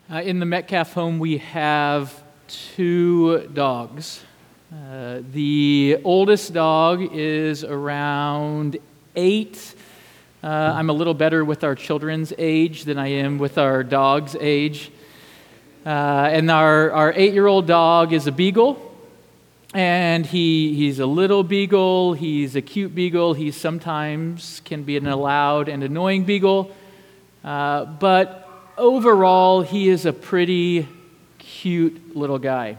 In the Metcalf home, we have two dogs. The oldest dog is around 8. I'm a little better with our children's age than I am with our dog's age. And our 8-year-old dog is a beagle. And he's a little beagle, he's a cute beagle, he sometimes can be an loud and annoying beagle. But overall, he is a pretty cute little guy.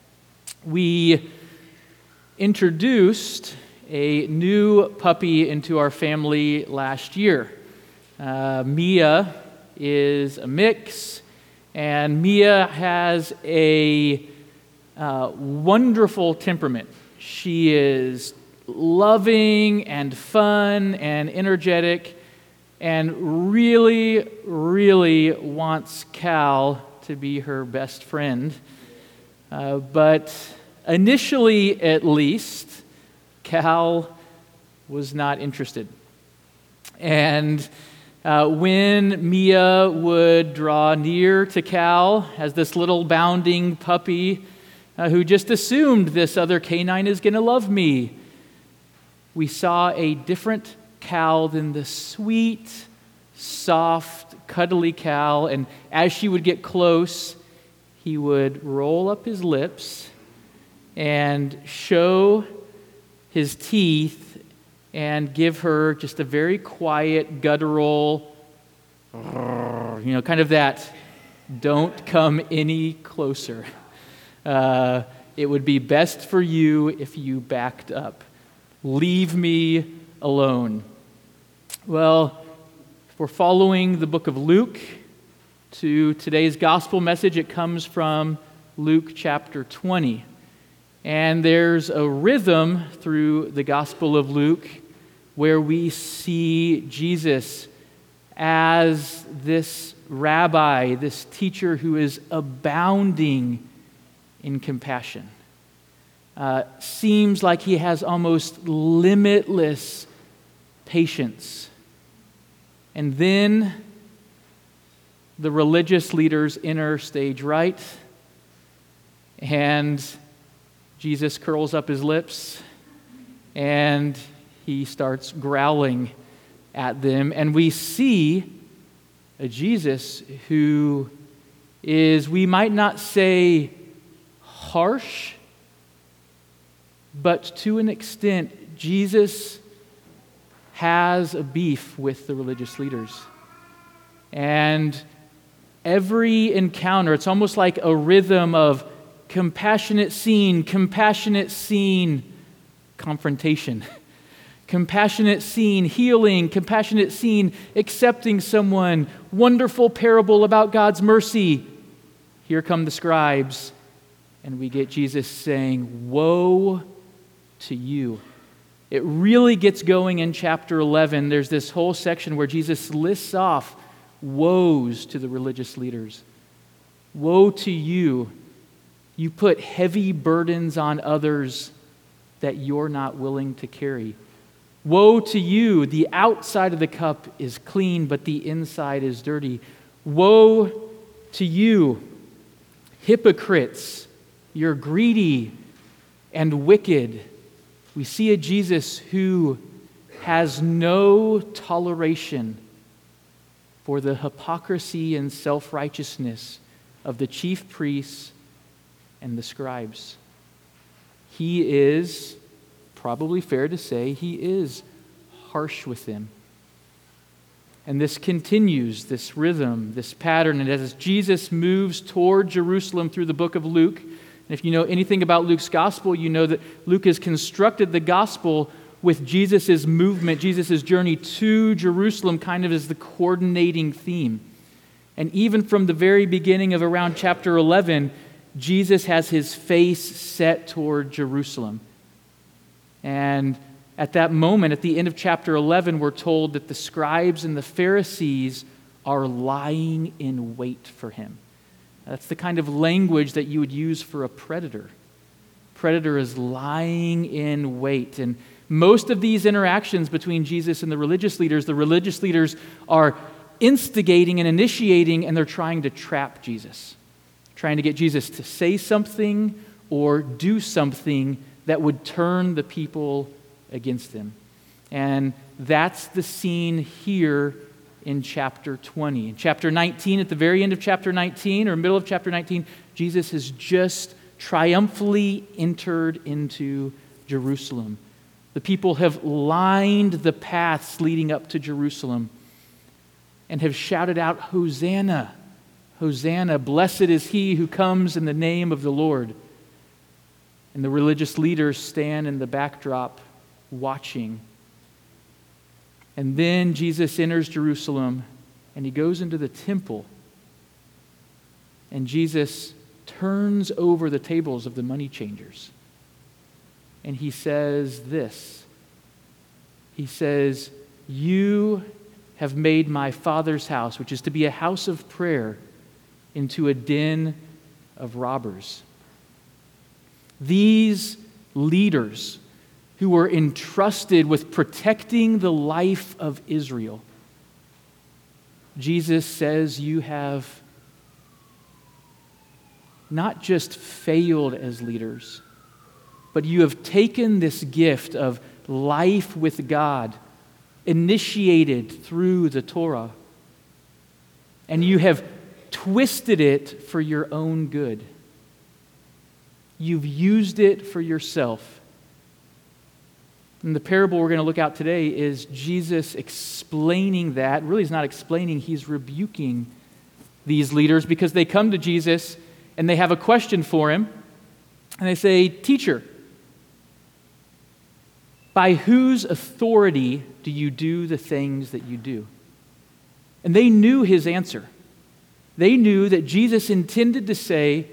We introduced a new puppy into our family last year. Mia is a mix, and Mia has a wonderful temperament. She is loving and fun and energetic and really, really wants Cal to be her best friend. But initially, at least, Cal was not interested. And when Mia would draw near to Cal as this little bounding puppy who just assumed this other canine is going to love me, we saw a different Cal than the sweet, soft, cuddly Cal. And as she would get close, he would roll up his lips and show his teeth and give her just a very quiet, guttural, kind of that, don't come any closer. It would be best for you if you backed up. Leave me alone. Well, if we're following the book of Luke to today's gospel message, it comes from Luke chapter 20. And there's a rhythm through the Gospel of Luke where we see Jesus as this rabbi, this teacher who is abounding in compassion. Seems like he has almost limitless patience. And then the religious leaders enter stage right, and Jesus curls up his lips, and he starts growling at them. And we see a Jesus who is, we might not say harsh, but to an extent, Jesus has a beef with the religious leaders. And every encounter, it's almost like a rhythm of compassionate scene, confrontation. Compassionate scene, healing, compassionate scene, accepting someone, wonderful parable about God's mercy. Here come the scribes, and we get Jesus saying, woe to you. It really gets going in chapter 11. There's this whole section where Jesus lists off woes to the religious leaders. Woe to you. You put heavy burdens on others that you're not willing to carry. Woe to you. The outside of the cup is clean, but the inside is dirty. Woe to you, hypocrites. You're greedy and wicked. We see a Jesus who has no toleration for the hypocrisy and self-righteousness of the chief priests and the scribes. He is, probably fair to say, he is harsh with them. And this continues, this rhythm, this pattern. And as Jesus moves toward Jerusalem through the book of Luke, and if you know anything about Luke's gospel, you know that Luke has constructed the gospel with Jesus' movement, Jesus' journey to Jerusalem kind of as the coordinating theme. And even from the very beginning of around chapter 11, Jesus has his face set toward Jerusalem. And at that moment, at the end of chapter 11, we're told that the scribes and the Pharisees are lying in wait for him. That's the kind of language that you would use for a predator. Predator is lying in wait. And most of these interactions between Jesus and the religious leaders are instigating and initiating, and they're trying to trap Jesus, trying to get Jesus to say something or do something that would turn the people against him. And that's the scene here in chapter 20. In chapter 19, at the very end of chapter 19, or middle of chapter 19, Jesus has just triumphantly entered into Jerusalem. The people have lined the paths leading up to Jerusalem and have shouted out, "Hosanna, Hosanna, blessed is he who comes in the name of the Lord." And the religious leaders stand in the backdrop watching. And then Jesus enters Jerusalem and he goes into the temple. And Jesus turns over the tables of the money changers. And he says this. He says, "You have made my Father's house, which is to be a house of prayer, into a den of robbers." These leaders who were entrusted with protecting the life of Israel, Jesus says, you have not just failed as leaders, but you have taken this gift of life with God, initiated through the Torah, and you have twisted it for your own good. You've used it for yourself. And the parable we're going to look at today is Jesus explaining that. Really, he's not explaining, he's rebuking these leaders because they come to Jesus and they have a question for him. And they say, "Teacher, by whose authority do you do the things that you do?" And they knew his answer. They knew that Jesus intended to say,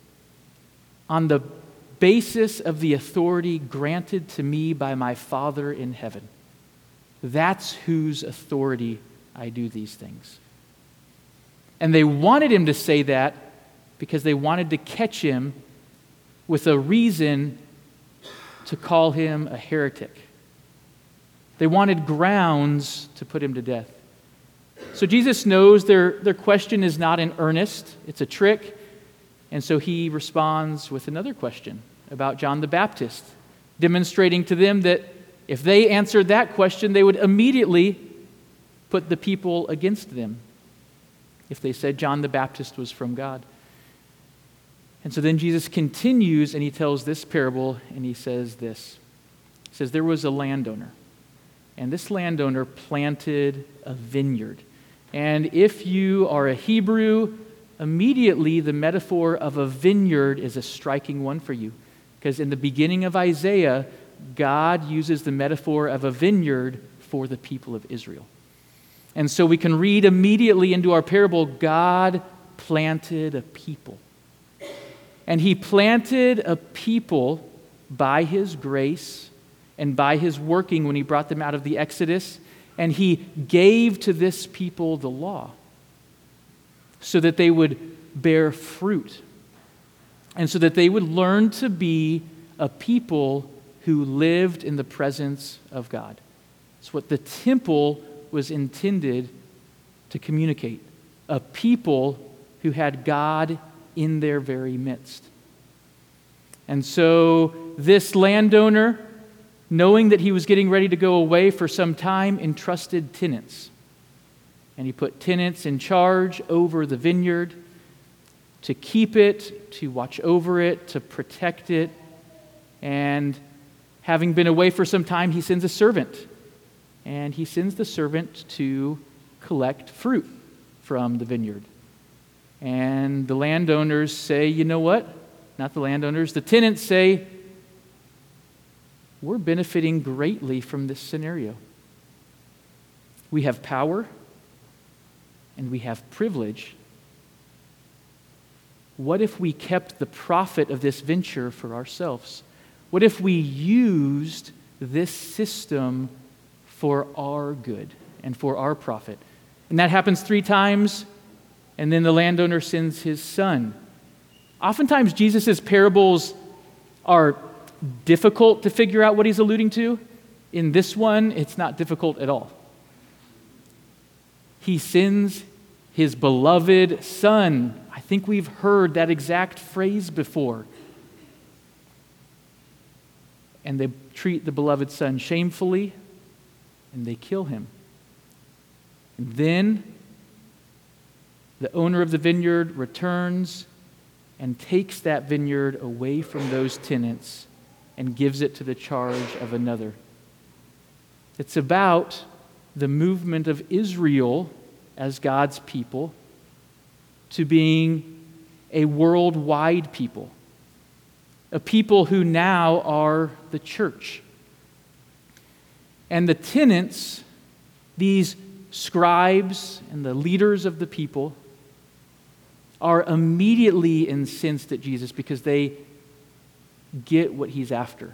"On the basis of the authority granted to me by my Father in heaven. That's whose authority I do these things." And they wanted him to say that because they wanted to catch him with a reason to call him a heretic. They wanted grounds to put him to death. So Jesus knows their question is not in earnest, it's a trick. And so he responds with another question about John the Baptist, demonstrating to them that if they answered that question, they would immediately put the people against them if they said John the Baptist was from God. And so then Jesus continues and he tells this parable and he says this. He says, there was a landowner, and this landowner planted a vineyard. And if you are a Hebrew, immediately the metaphor of a vineyard is a striking one for you. Because in the beginning of Isaiah, God uses the metaphor of a vineyard for the people of Israel. And so we can read immediately into our parable, God planted a people. And he planted a people by his grace and by his working when he brought them out of the Exodus. And he gave to this people the law so that they would bear fruit and so that they would learn to be a people who lived in the presence of God. It's what the temple was intended to communicate. A people who had God in their very midst. And so this landowner, knowing that he was getting ready to go away for some time, entrusted tenants. And he put tenants in charge over the vineyard to keep it, to watch over it, to protect it. And having been away for some time, he sends a servant. And he sends the servant to collect fruit from the vineyard. And the landowners say, you know what? Not the landowners, the tenants say, we're benefiting greatly from this scenario. We have power and we have privilege. What if we kept the profit of this venture for ourselves? What if we used this system for our good and for our profit? And that happens 3 times, and then the landowner sends his son. Oftentimes, Jesus' parables are difficult to figure out what he's alluding to. In this one, it's not difficult at all. He sends his beloved Son. I think we've heard that exact phrase before. And they treat the beloved Son shamefully, and they kill him. And then the owner of the vineyard returns and takes that vineyard away from those tenants and gives it to the charge of another. It's about the movement of Israel as God's people to being a worldwide people, a people who now are the church. And the tenants, these scribes and the leaders of the people, are immediately incensed at Jesus because they get what he's after.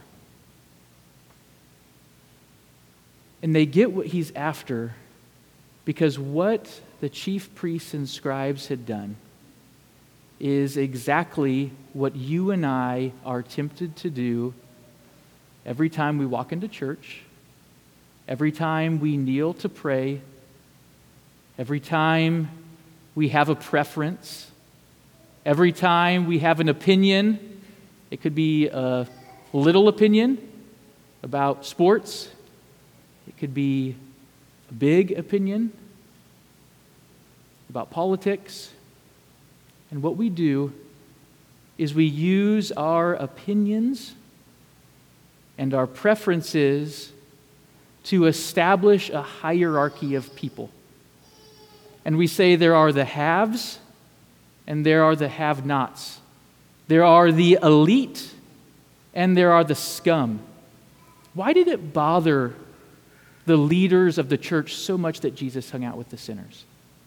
And they get what he's after because what the chief priests and scribes had done is exactly what you and I are tempted to do every time we walk into church, every time we kneel to pray, every time we have a preference, every time we have an opinion. It could be a little opinion about sports. It could be a big opinion about politics. And what we do is we use our opinions and our preferences to establish a hierarchy of people. And we say there are the haves and there are the have-nots. There are the elite and there are the scum. Why did it bother the leaders of the church so much that Jesus hung out with the sinners?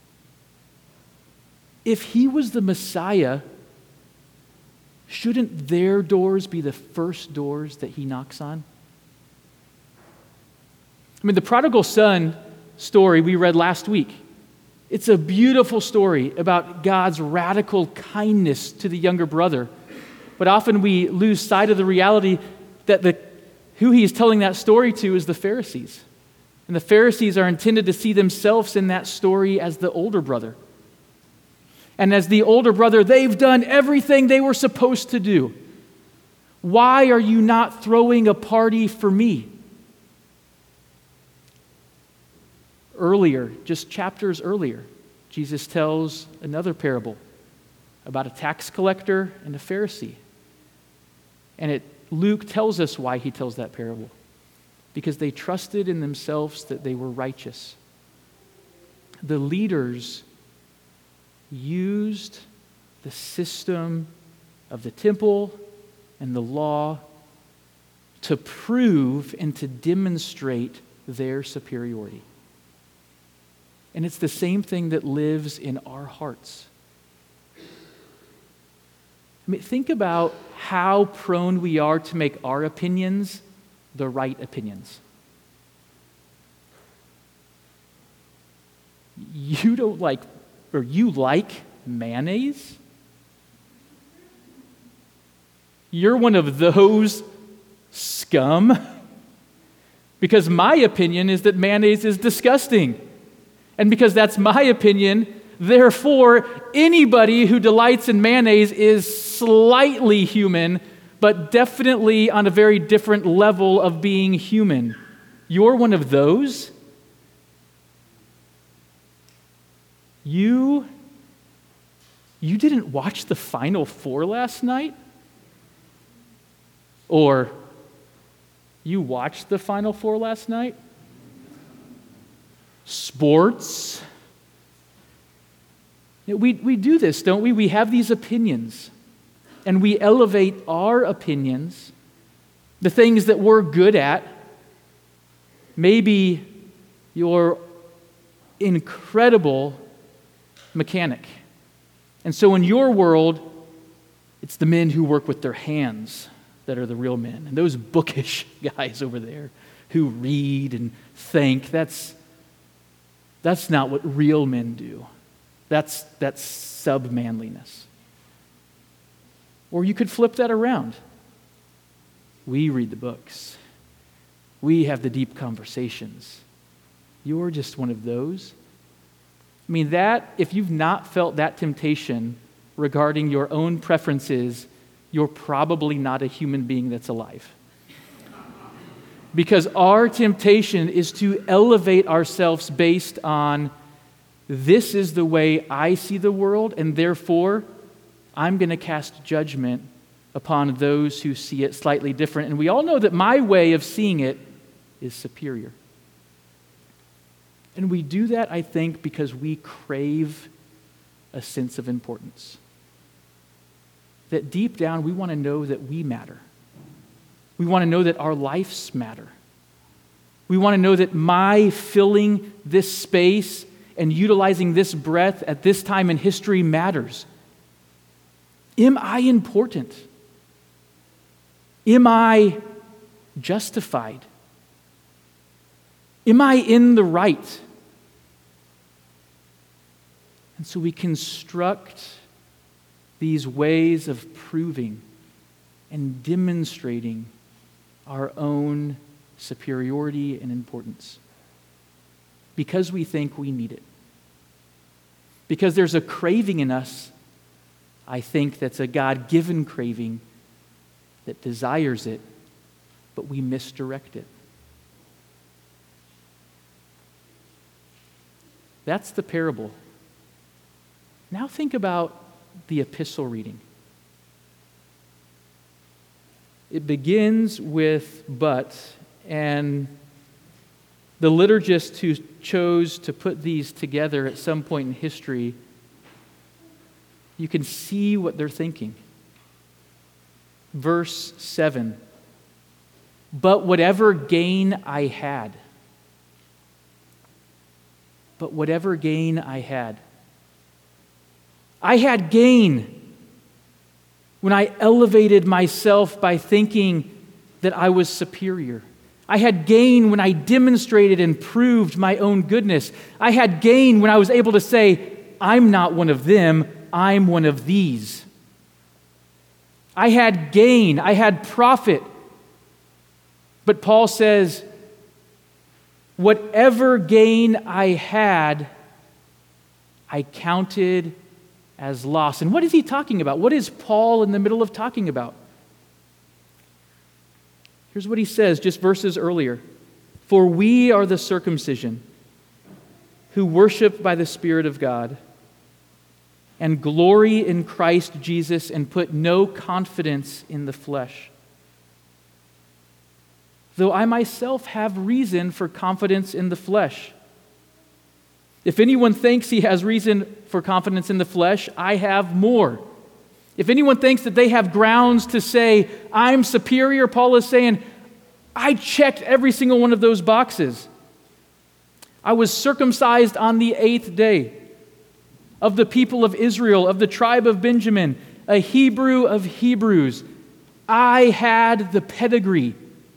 If he was the Messiah, shouldn't their doors be the first doors that he knocks on? I mean, the prodigal son story we read last week, it's a beautiful story about God's radical kindness to the younger brother. But often we lose sight of the reality that who he is telling that story to is the Pharisees. And the Pharisees are intended to see themselves in that story as the older brother. And as the older brother, they've done everything they were supposed to do. Why are you not throwing a party for me? Earlier, just chapters earlier, Jesus tells another parable about a tax collector and a Pharisee. And Luke tells us why he tells that parable. Because they trusted in themselves that they were righteous. The leaders used the system of the temple and the law to prove and to demonstrate their superiority. And it's the same thing that lives in our hearts. I mean, think about how prone we are to make our opinions the right opinions. You don't like, or you like mayonnaise? You're one of those scum? Because my opinion is that mayonnaise is disgusting. And because that's my opinion, therefore, anybody who delights in mayonnaise is slightly human, but definitely on a very different level of being human. You're one of those? You didn't watch the Final Four last night? Or you watched the Final Four last night? Sports. We do this, don't we? We have these opinions, and we elevate our opinions, the things that we're good at. Maybe you're incredible mechanic. And so in your world, it's the men who work with their hands that are the real men. And those bookish guys over there who read and think, that's not what real men do. That's sub-manliness. Or you could flip that around. We read the books. We have the deep conversations. You're just one of those. I mean, that, if you've not felt that temptation regarding your own preferences, you're probably not a human being that's alive. Because our temptation is to elevate ourselves based on, this is the way I see the world, and therefore I'm going to cast judgment upon those who see it slightly different. And we all know that my way of seeing it is superior. And we do that, I think, because we crave a sense of importance. That deep down, we want to know that we matter. We want to know that our lives matter. We want to know that my filling this space and utilizing this breath at this time in history matters. Am I important? Am I justified? Am I in the right? And so we construct these ways of proving and demonstrating our own superiority and importance because we think we need it. Because there's a craving in us, I think, that's a God-given craving that desires it, but we misdirect it. That's the parable. Now think about the epistle reading. It begins with but, and the liturgist who chose to put these together at some point in history, you can see what they're thinking. Verse 7, but whatever gain I had. But whatever gain I had. I had gain when I elevated myself by thinking that I was superior. I had gain when I demonstrated and proved my own goodness. I had gain when I was able to say, I'm not one of them, I'm one of these. I had gain, I had profit. But Paul says, whatever gain I had, I counted as loss. And what is he talking about? What is Paul in the middle of talking about? Here's what he says just verses earlier. For we are the circumcision who worship by the Spirit of God and glory in Christ Jesus and put no confidence in the flesh. Though I myself have reason for confidence in the flesh. If anyone thinks he has reason for confidence in the flesh, I have more. If anyone thinks that they have grounds to say, I'm superior, Paul is saying, I checked every single one of those boxes. I was circumcised on the 8th day, of the people of Israel, of the tribe of Benjamin, a Hebrew of Hebrews. I had the pedigree.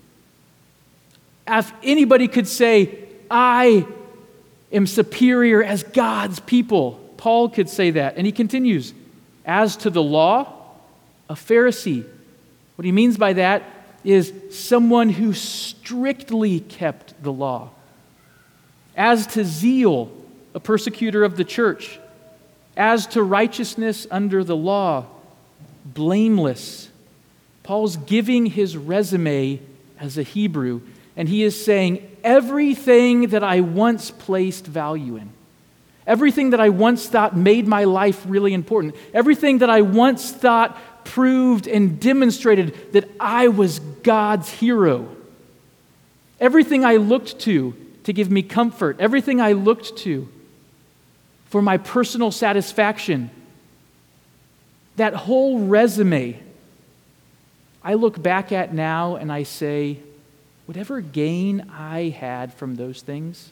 If anybody could say, I am superior as God's people, Paul could say that. And he continues, as to the law, a Pharisee. What he means by that is someone who strictly kept the law. As to zeal, a persecutor of the church. As to righteousness under the law, blameless. Paul's giving his resume as a Hebrew, and he is saying, everything that I once placed value in, everything that I once thought made my life really important, everything that I once thought proved and demonstrated that I was God's hero, everything I looked to give me comfort, everything I looked to for my personal satisfaction, that whole resume, I look back at now and I say, whatever gain I had from those things,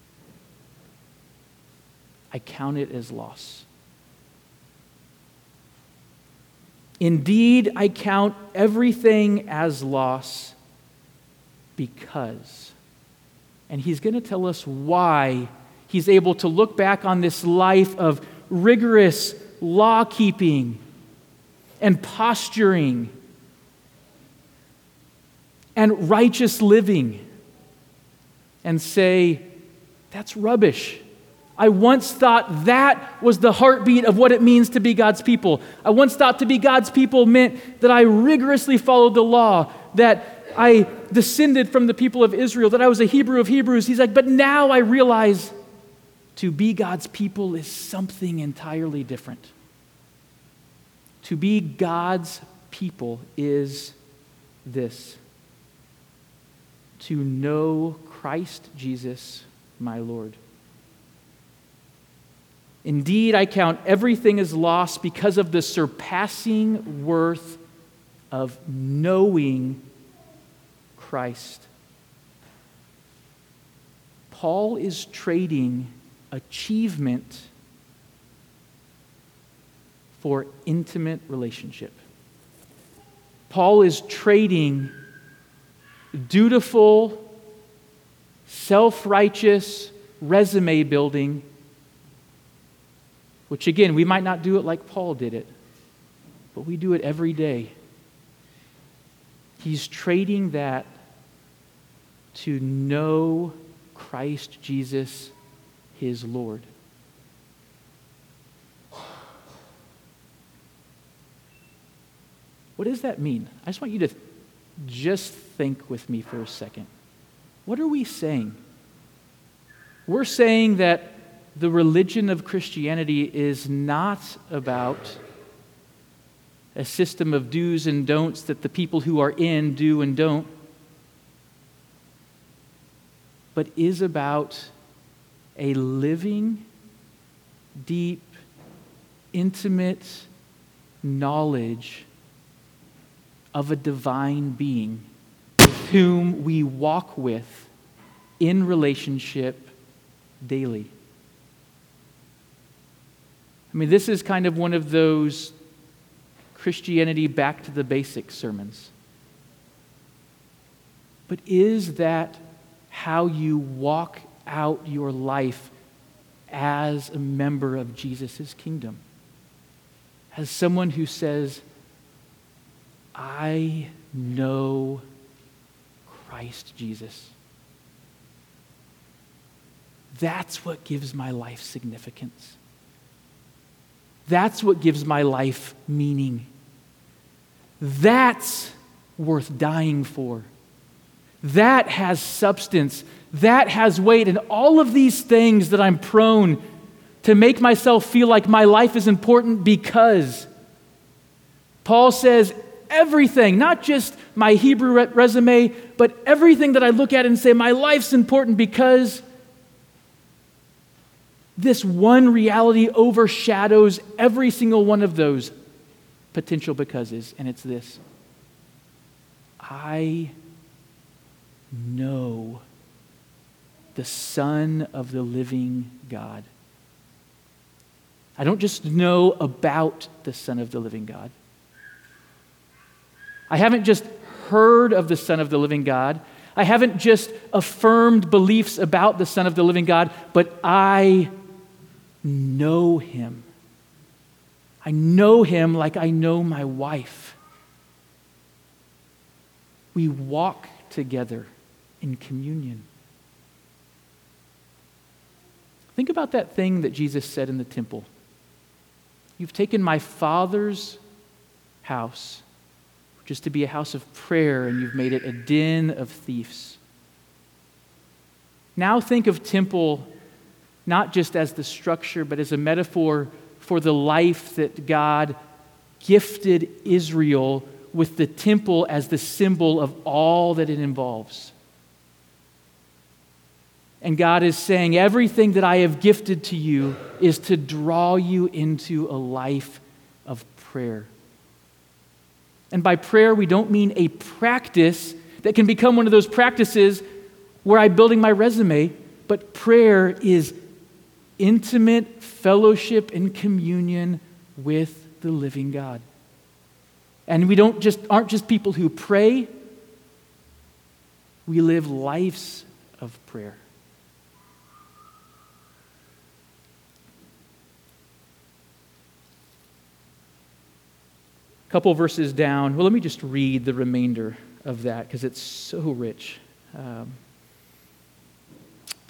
I count it as loss. Indeed, I count everything as loss because, and he's going to tell us why he's able to look back on this life of rigorous law-keeping and posturing and righteous living and say, that's rubbish. I once thought that was the heartbeat of what it means to be God's people. I once thought to be God's people meant that I rigorously followed the law, that I descended from the people of Israel, that I was a Hebrew of Hebrews. He's like, but now I realize to be God's people is something entirely different. To be God's people is this: to know Christ Jesus, my Lord. Indeed, I count everything as loss because of the surpassing worth of knowing Christ. Paul is trading achievement for intimate relationship. Paul is trading dutiful, self-righteous resume building, which again, we might not do it like Paul did it, but we do it every day. He's trading that to know Christ Jesus, his Lord. What does that mean? I just want you to just think with me for a second. What are we saying? We're saying that the religion of Christianity is not about a system of do's and don'ts that the people who are in do and don't, but is about a living, deep, intimate knowledge of a divine being with whom we walk with in relationship daily. I mean, this is kind of one of those Christianity back to the basics sermons. But is that how you walk out your life as a member of Jesus' kingdom? As someone who says, I know Christ Jesus. That's what gives my life significance. That's what gives my life meaning. That's worth dying for. That has substance. That has weight. And all of these things that I'm prone to make myself feel like my life is important because Paul says everything, not just my Hebrew resume, but everything that I look at and say my life's important because this one reality overshadows every single one of those potential becauses, and it's this: I know the Son of the living God. I don't just know about the Son of the living God. I haven't just heard of the Son of the living God. I haven't just affirmed beliefs about the Son of the living God, but I know him. I know him like I know my wife. We walk together in communion. Think about that thing that Jesus said in the temple. You've taken my Father's house, which is to be a house of prayer, and you've made it a den of thieves. Now think of temple not just as the structure, but as a metaphor for the life that God gifted Israel with the temple as the symbol of all that it involves. And God is saying, everything that I have gifted to you is to draw you into a life of prayer. And by prayer, we don't mean a practice that can become one of those practices where I'm building my resume, but prayer is intimate fellowship and communion with the living God. And we aren't just people who pray, we live lives of prayer. A couple verses down, well, let me just read the remainder of that because it's so rich.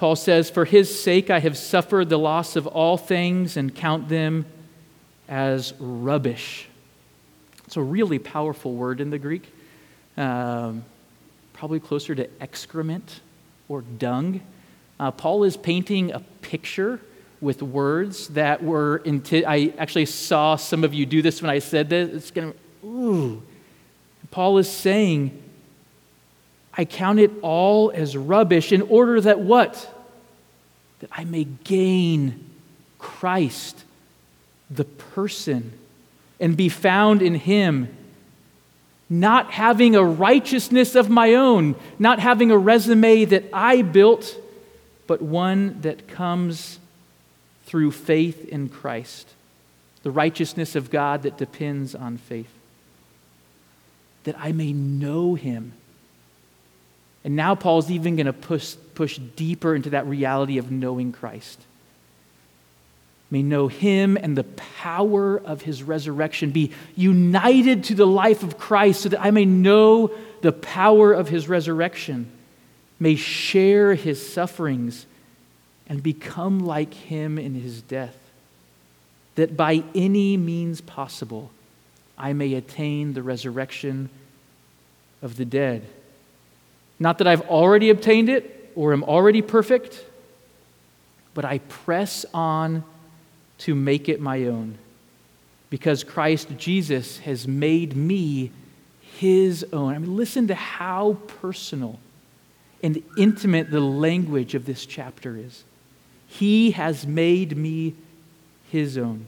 Paul says, "For his sake I have suffered the loss of all things and count them as rubbish." It's a really powerful word in the Greek. Probably closer to excrement or dung. Paul is painting a picture with words that were I actually saw some of you do this when I said this. It's going to, ooh. Paul is saying, I count it all as rubbish in order that what? That I may gain Christ, the person, and be found in him, not having a righteousness of my own, not having a resume that I built, but one that comes through faith in Christ, the righteousness of God that depends on faith, that I may know him. And now Paul's even going to push deeper into that reality of knowing Christ. May know him and the power of his resurrection, be united to the life of Christ so that I may know the power of his resurrection, may share his sufferings and become like him in his death, that by any means possible I may attain the resurrection of the dead. Not that I've already obtained it or am already perfect, but I press on to make it my own, because Christ Jesus has made me his own. I mean, listen to how personal and intimate the language of this chapter is. He has made me his own.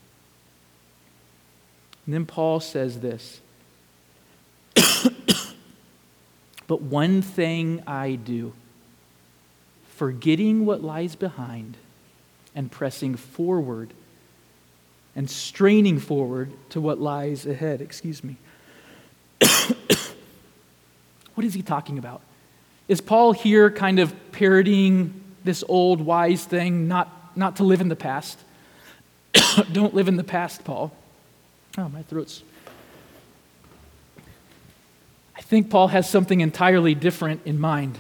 And then Paul says this, "But one thing I do, forgetting what lies behind and pressing forward and straining forward to what lies ahead." What is he talking about? Is Paul here kind of parodying this old wise thing, not to live in the past? Don't live in the past, Paul. Oh, my throat's... I think Paul has something entirely different in mind.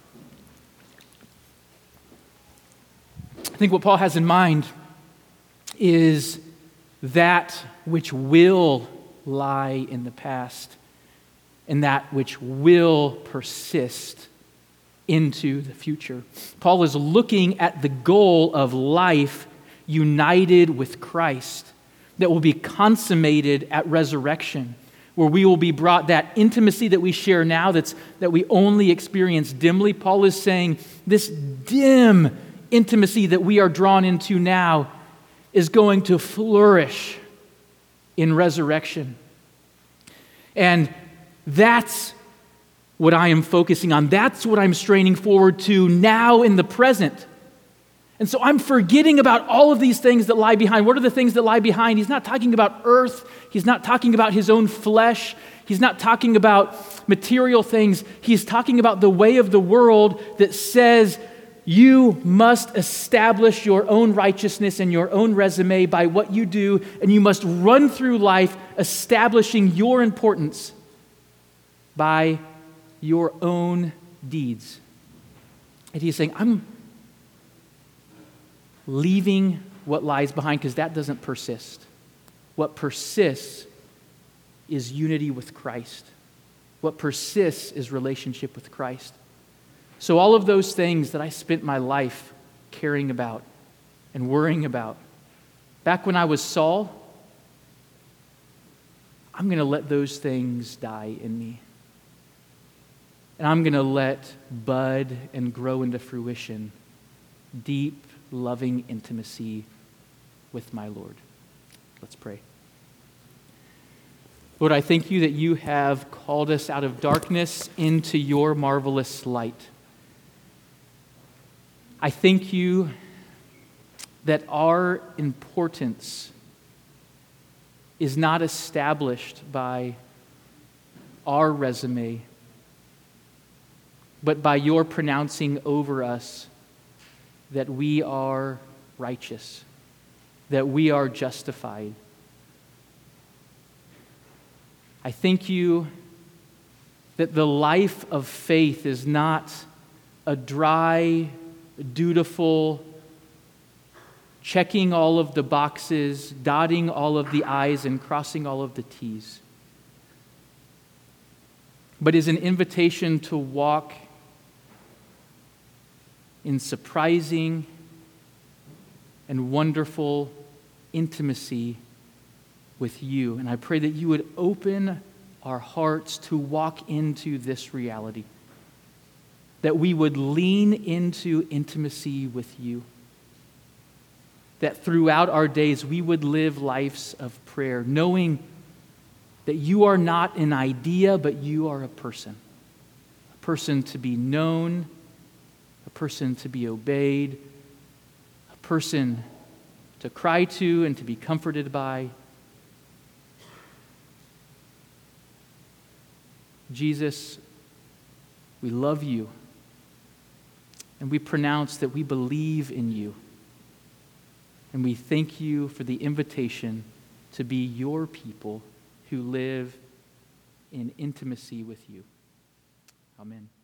I think what Paul has in mind is that which will lie in the past and that which will persist into the future. Paul is looking at the goal of life united with Christ that will be consummated at resurrection, where we will be brought that intimacy that we share now that we only experience dimly. Paul is saying this dim intimacy that we are drawn into now is going to flourish in resurrection. And that's what I am focusing on. That's what I'm straining forward to now in the present. And so I'm forgetting about all of these things that lie behind. What are the things that lie behind? He's not talking about earth. He's not talking about his own flesh. He's not talking about material things. He's talking about the way of the world that says you must establish your own righteousness and your own resume by what you do, and you must run through life establishing your importance by your own deeds. And he's saying, I'm leaving what lies behind because that doesn't persist. What persists is unity with Christ. What persists is relationship with Christ. So all of those things that I spent my life caring about and worrying about, back when I was Saul, I'm going to let those things die in me. And I'm going to let bud and grow into fruition deep, loving intimacy with my Lord. Let's pray. Lord, I thank you that you have called us out of darkness into your marvelous light. I thank you that our importance is not established by our resume, but by your pronouncing over us that we are righteous, that we are justified. I thank you that the life of faith is not a dry dutiful, checking all of the boxes, dotting all of the I's and crossing all of the T's, but is an invitation to walk in surprising and wonderful intimacy with you. And I pray that you would open our hearts to walk into this reality, that we would lean into intimacy with you, that throughout our days we would live lives of prayer, knowing that you are not an idea, but you are a person to be known, a person to be obeyed, a person to cry to and to be comforted by. Jesus, we love you, and we pronounce that we believe in you, and we thank you for the invitation to be your people who live in intimacy with you. Amen.